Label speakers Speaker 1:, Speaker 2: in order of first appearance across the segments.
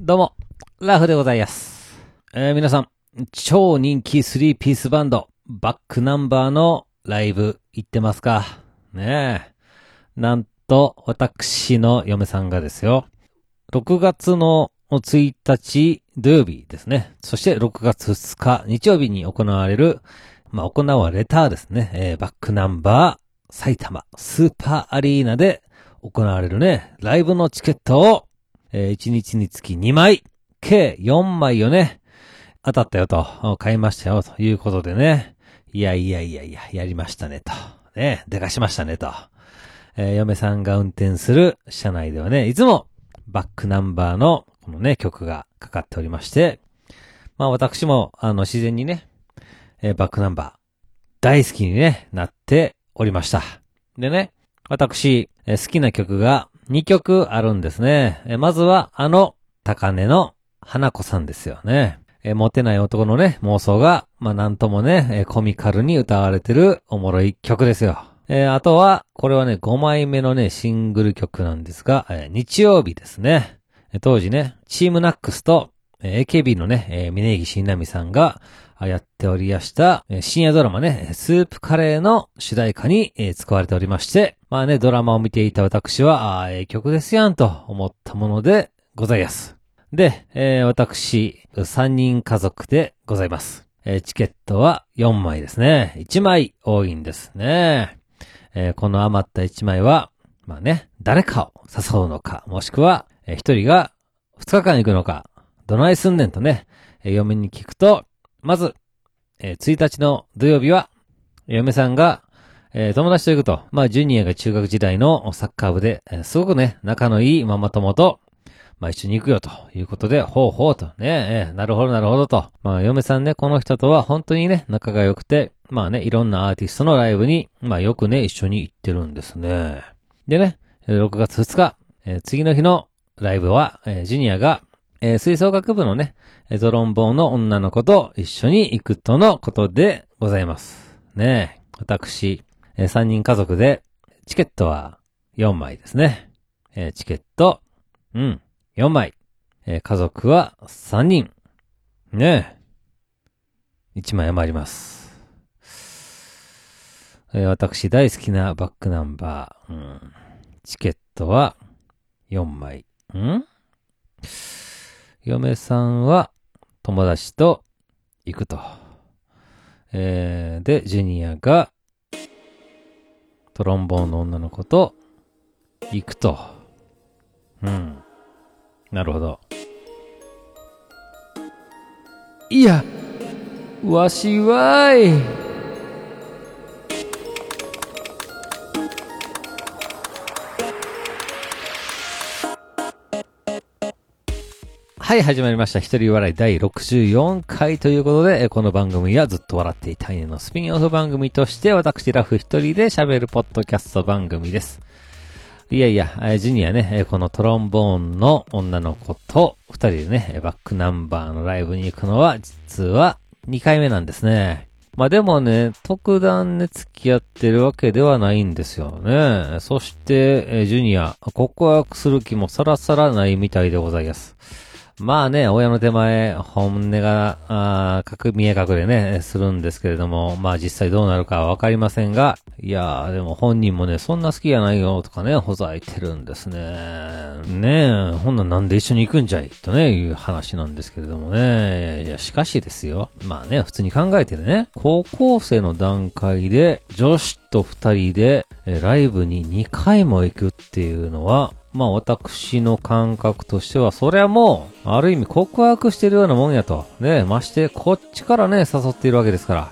Speaker 1: どうも、ラフでございます。皆さん、超人気3ピースバンド、バックナンバーのライブ行ってますかねえ。なんと、私の嫁さんがですよ、6月の1日土曜日ですね。そして6月2日日曜日に行われる、行われたですね、バックナンバー埼玉スーパーアリーナで行われるね、ライブのチケットを、1日につき2枚、計4枚をね、当たったよと、買いましたよということでね、いや、やりましたねと。ね、出かしましたねと。嫁さんが運転する車内ではね、いつもバックナンバーのこのね、曲がかかっておりまして、私も自然にね、バックナンバー大好きにね、なっておりました。でね、私、好きな曲が2曲あるんですね。まずは高根の花子さんですよね。モテない男のね、妄想が、なんともね、コミカルに歌われてるおもろい曲ですよ。あとは、これはね、5枚目のね、シングル曲なんですが、日曜日ですね。当時ね、チームナックスと、AKB のね、峯岸みなみさんがやっておりやした、深夜ドラマね、スープカレーの主題歌に、使われておりまして、ドラマを見ていた私は、曲ですやんと思ったものでございます。で、私、3人家族でございます。チケットは4枚ですね。1枚多いんですね。この余った1枚は、誰かを誘うのか、もしくは、1人が2日間行くのか、どないすんねんとね、嫁に聞くと、まず、1日の土曜日は、嫁さんが、友達と行くと、ジュニアが中学時代のサッカー部で、すごくね、仲のいいママ友と、一緒に行くよということで、ほうとね、なるほどと。嫁さんね、この人とは本当にね、仲が良くて、いろんなアーティストのライブに、よくね、一緒に行ってるんですね。でね、6月2日、次の日のライブは、ジュニアが、吹奏楽部のね、トロンボーンの女の子と一緒に行くとのことでございます。ね、私、3人家族で、チケットは4枚ですね。チケット、4枚。家族は3人。ねえ。1枚余ります。私大好きなバックナンバー。チケットは4枚。嫁さんは友達と行くと。で、ジュニアがトロンボーンの女の子と行くと。なるほど。いや、わしははい、始まりました。一人笑い第64回ということで、この番組はずっと笑っていたいねのスピンオフ番組として、私ラフ一人で喋るポッドキャスト番組です。いや、ジュニアね、このトロンボーンの女の子と二人でね、バックナンバーのライブに行くのは、実は2回目なんですね。でもね、特段ね、付き合ってるわけではないんですよね。そして、ジュニア、告白する気もさらさらないみたいでございます。親の手前、本音が、見え隠れね、するんですけれども、実際どうなるかはわかりませんが、いやー、でも本人もね、そんな好きやないよ、とかね、ほざいてるんですね。ねえ、ほんなんで一緒に行くんじゃい、とね、いう話なんですけれどもね。いや、しかしですよ。普通に考えてね、高校生の段階で、女子と二人で、ライブに2回も行くっていうのは、私の感覚としては、そりゃもう、ある意味告白してるようなもんやと。ね、まして、こっちからね、誘っているわけですから。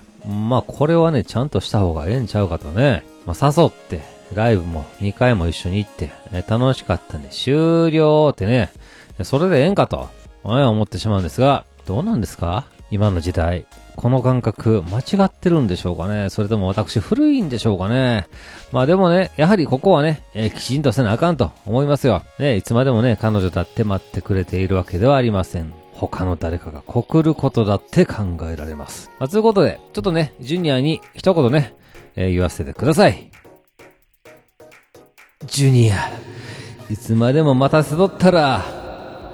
Speaker 1: これはね、ちゃんとした方がええんちゃうかとね。誘って、ライブも2回も一緒に行って、楽しかったね、終了ってね、それでええんかと、思ってしまうんですが、どうなんですか？今の時代。この感覚、間違ってるんでしょうかね？それとも私古いんでしょうかね？でもね、やはりここはね、きちんとせなあかんと思いますよ。ね、いつまでもね、彼女だって待ってくれているわけではありません。他の誰かが告ることだって考えられます。ということで、ちょっとね、ジュニアに一言ね、言わせてください。ジュニア、いつまでも待たせとったら、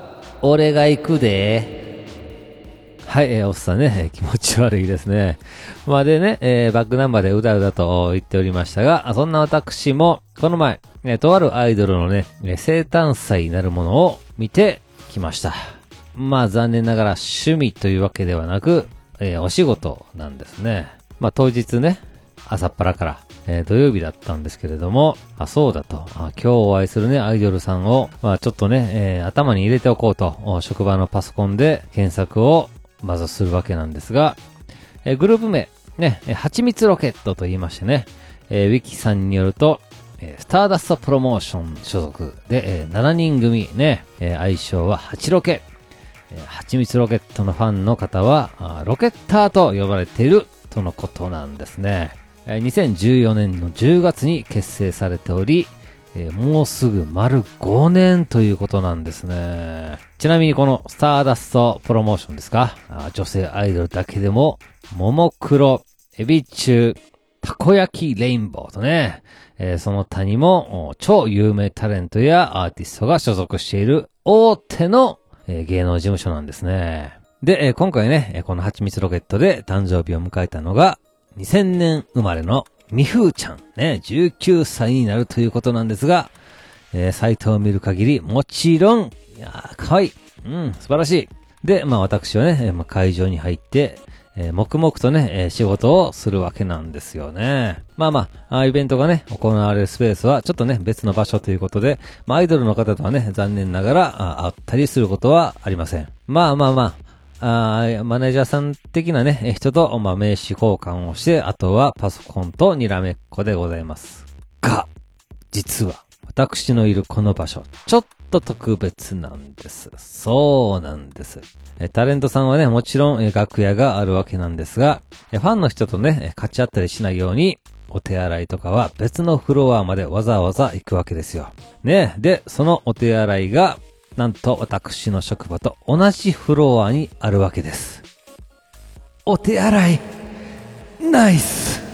Speaker 1: 俺が行くで。はい、おっさんね、気持ち悪いですね。まあでね、バックナンバーでうだうだと言っておりましたが、そんな私も、この前、とあるアイドルのね、生誕祭なるものを見てきました。まあ残念ながら趣味というわけではなく、お仕事なんですね。まあ当日ね、朝っぱらから、土曜日だったんですけれども、そうだと、今日お会いするね、アイドルさんを、まあちょっとね、頭に入れておこうと、職場のパソコンで検索をまずするわけなんですが、グループ名、ね、はちみつロケットと言いましてね、ウィキさんによると、スターダストプロモーション所属で、7人組ね、愛称はハチロケ。はちみつロケットのファンの方は、ロケッターと呼ばれているとのことなんですね。2014年の10月に結成されており、もうすぐ丸5年ということなんですね。ちなみにこのスターダストプロモーションですか、女性アイドルだけでも、ももクロ、エビチュー、たこ焼きレインボーとね、その他にも超有名タレントやアーティストが所属している大手の芸能事務所なんですね。で、今回ね、このはちみつロケットで誕生日を迎えたのが2000年生まれのみふーちゃんね、19歳になるということなんですが、サイトを見る限りもちろん、いやー、可愛い。素晴らしい。で、まあ私はね、会場に入って、黙々とね、仕事をするわけなんですよね。まあ、イベントがね、行われるスペースはちょっとね、別の場所ということで、まあ、アイドルの方とはね、残念ながら、会ったりすることはありません。マネージャーさん的なね、人と、名刺交換をして、あとはパソコンとにらめっこでございます。が、実は、私のいるこの場所、ちょっと特別なんです。そうなんです。タレントさんはね、もちろん楽屋があるわけなんですが、ファンの人とね、勝ち合ったりしないように、お手洗いとかは別のフロアまでわざわざ行くわけですよ。ね、で、そのお手洗いが、なんと私の職場と同じフロアにあるわけです。お手洗い、ナイス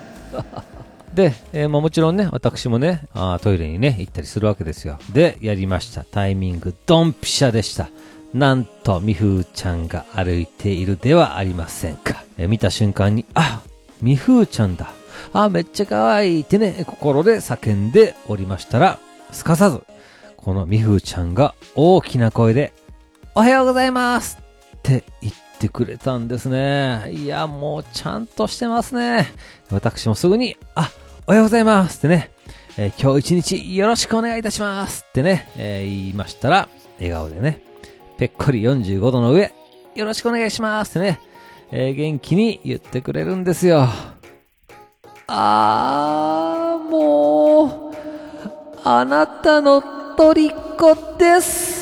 Speaker 1: で、もちろんね、私もね、トイレにね、行ったりするわけですよ。で、やりました。タイミング、ドンピシャでした。なんと、みふーちゃんが歩いているではありませんか。見た瞬間に、みふーちゃんだ。めっちゃ可愛いってね、心で叫んでおりましたら、すかさず、このみふーちゃんが大きな声で、おはようございますって言ってくれたんですね。いや、もうちゃんとしてますね。私もすぐに、おはようございますってね、今日一日よろしくお願いいたしますってね、言いましたら、笑顔でね、ぺっこり45度の上、よろしくお願いしますってね、元気に言ってくれるんですよ。もう、あなたの虜です。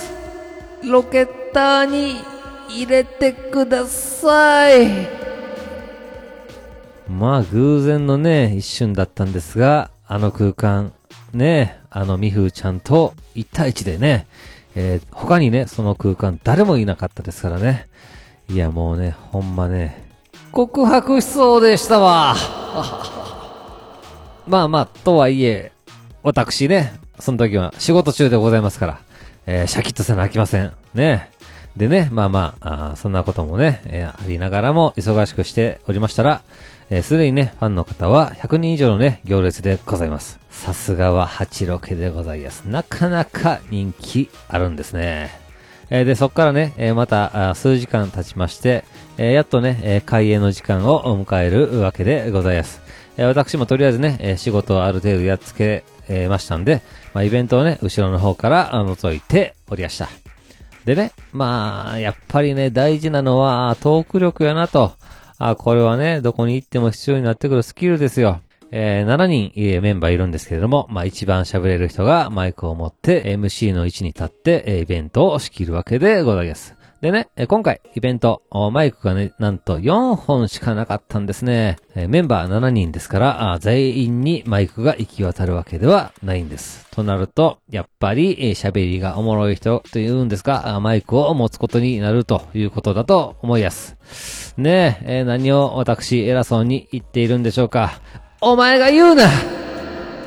Speaker 1: ロケッターに入れてください。まあ偶然のね、一瞬だったんですが、あの空間、ね、みふーちゃんと1対1でね、他にね、その空間誰もいなかったですからね。いやもうね、ほんまね、告白しそうでしたわ。とはいえ、私ね、その時は仕事中でございますから、シャキッとせなあきません。ね。でね、そんなこともね、ありながらも忙しくしておりましたら、すでにね、ファンの方は100人以上のね、行列でございます。さすがは8ロケでございます。なかなか人気あるんですね。で、そっからね、また数時間経ちまして、やっとね、開演の時間を迎えるわけでございます。私もとりあえずね、仕事をある程度やっつけましたんで、イベントをね、後ろの方から覗いておりやした。でね、やっぱりね、大事なのはトーク力やなと。これはね、どこに行っても必要になってくるスキルですよ。7人メンバーいるんですけれども、一番喋れる人がマイクを持って MC の位置に立ってイベントを仕切るわけでございます。でね、今回イベント、マイクがね、なんと4本しかなかったんですね。メンバー7人ですから、全員にマイクが行き渡るわけではないんです。となると、やっぱり喋りがおもろい人というんですか、マイクを持つことになるということだと思います。ねえ、何を私偉そうに言っているんでしょうか。お前が言うな。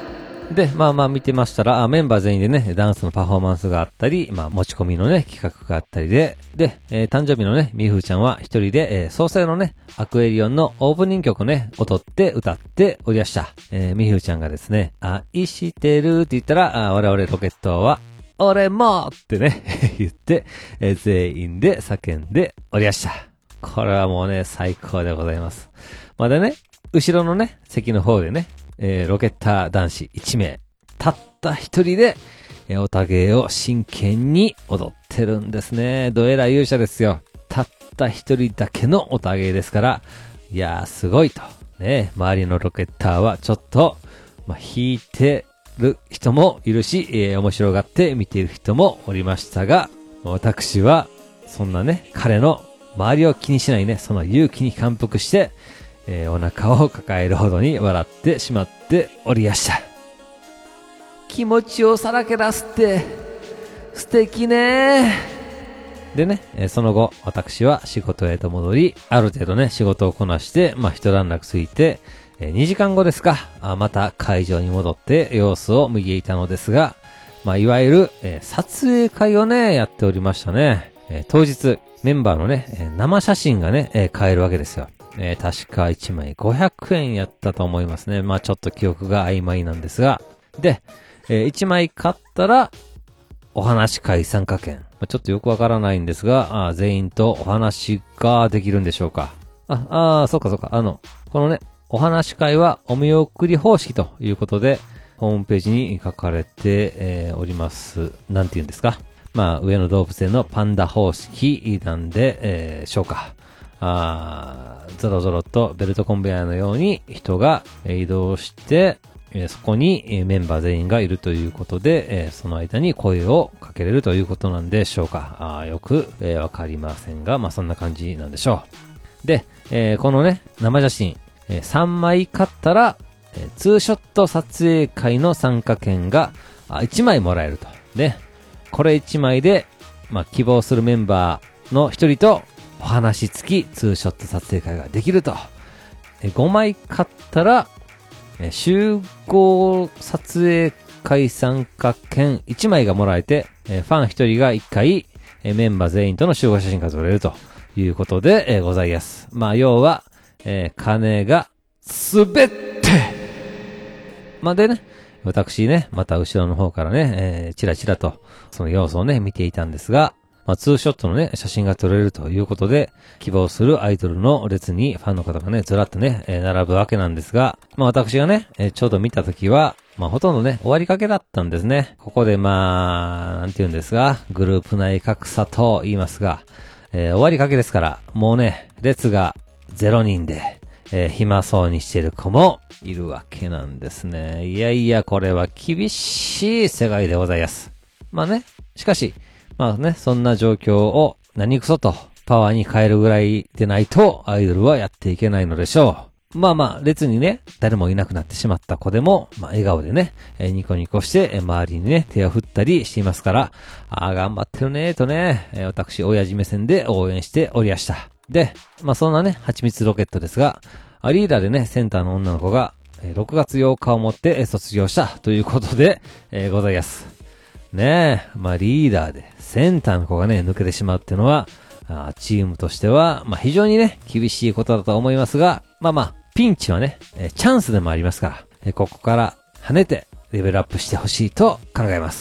Speaker 1: で、まあ見てましたら、メンバー全員でね、ダンスのパフォーマンスがあったり、持ち込みのね、企画があったりで、誕生日のね、みふーちゃんは一人で、創世のね、アクエリオンのオープニング曲をね、踊って歌っておりました。みふーちゃんがですね、愛してるって言ったら、我々ロケットは、俺もってね、言って、全員で叫んでおりました。これはもうね、最高でございます。まだね、後ろのね、席の方でね、ロケッター男子1名、たった一人で、おたげを真剣に踊ってるんですね。どえらい勇者ですよ。たった一人だけのおたげですから、いやーすごいと。ね、周りのロケッターはちょっと、弾いてる人もいるし、面白がって見ている人もおりましたが、私は、そんなね、彼の周りを気にしないね、その勇気に感服して、お腹を抱えるほどに笑ってしまっておりやした。気持ちをさらけ出すって素敵ね。でね、その後私は仕事へと戻り、ある程度ね仕事をこなして、一段落ついて、2時間後ですか、また会場に戻って様子を見ていたのですが、いわゆる、撮影会をねやっておりましたね。当日メンバーのね、生写真がね、買えるわけですよ。確か1枚500円やったと思いますね。ちょっと記憶が曖昧なんですが。で、1枚買ったら、お話会参加券。ちょっとよくわからないんですが、全員とお話ができるんでしょうか。そうか。このね、お話会はお見送り方式ということで、ホームページに書かれて、おります。なんて言うんですか。上野動物園のパンダ方式なんで、しょうか。ゾロゾロとベルトコンベヤーのように人が移動して、そこにメンバー全員がいるということで、その間に声をかけれるということなんでしょうか。よくわかりませんが、そんな感じなんでしょう。で、このね、生写真、3枚買ったら、ツーショット撮影会の参加券が1枚もらえると。で、これ1枚で、希望するメンバーの1人とお話付きツーショット撮影会ができると。5枚買ったら、集合撮影会参加券1枚がもらえて、ファン1人が1回、メンバー全員との集合写真が撮れるということで、ございます。要は、金がすべって、でね、私ね、また後ろの方からね、チラチラとその様子をね、見ていたんですが、ツーショットのね、写真が撮れるということで、希望するアイドルの列にファンの方がね、ずらっとね、並ぶわけなんですが、私がね、ちょうど見たときは、ほとんどね、終わりかけだったんですね。ここでなんて言うんですが、グループ内格差と言いますが、終わりかけですから、もうね、列が0人で、暇そうにしてる子もいるわけなんですね。いや、これは厳しい世界でございます。しかし、そんな状況を何くそとパワーに変えるぐらいでないとアイドルはやっていけないのでしょう。列にね、誰もいなくなってしまった子でも、笑顔でね、ニコニコして周りにね、手を振ったりしていますから、頑張ってるねとね、私、親父目線で応援しておりました。で、そんなね、はちみつロケットですが、リーダーでね、センターの女の子が、6月8日をもって卒業したということで、ございます。ねえ、リーダーでセンターの子がね、抜けてしまうっていうのは、チームとしては、非常にね、厳しいことだと思いますが、ピンチはね、チャンスでもありますから、ここから跳ねてレベルアップしてほしいと考えます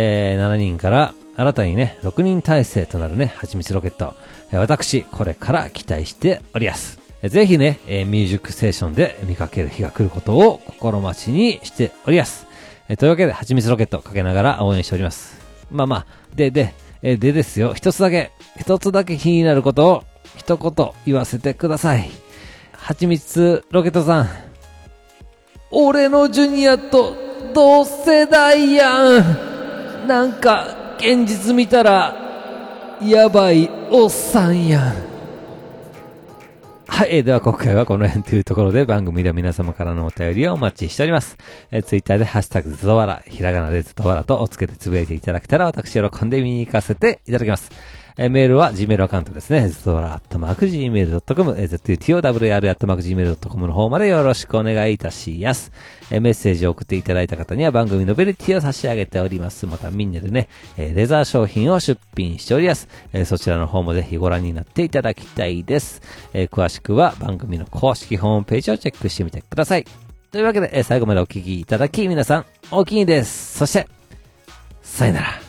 Speaker 1: 。7人から新たにね、6人体制となるね、はちみつロケット。私、これから期待しております。ぜひね、ミュージックステーションで見かける日が来ることを心待ちにしております。というわけで、はちみつロケットかけながら応援しております。でですよ、一つだけ気になることを一言言わせてください。はちみつロケットさん、俺のジュニアと同世代やん。なんか現実見たらやばいおっさんやん。はい、では今回はこの辺というところで番組では皆様からのお便りをお待ちしております。ツイッターでハッシュタグズドワラ、ひらがなでズドワラとつけてつぶやいていただけたら私喜んで見に行かせていただきます。 メールは Gmail アカウントですね。zutowr@gmail.com、zutowr@gmail.com の方までよろしくお願いいたします。メッセージを送っていただいた方には番組ノベルティを差し上げております。またみんなでね、レザー商品を出品しております。そちらの方もぜひご覧になっていただきたいです。詳しくは番組の公式ホームページをチェックしてみてください。というわけで、最後までお聞きいただき皆さんお気に入りです。そして、さよなら。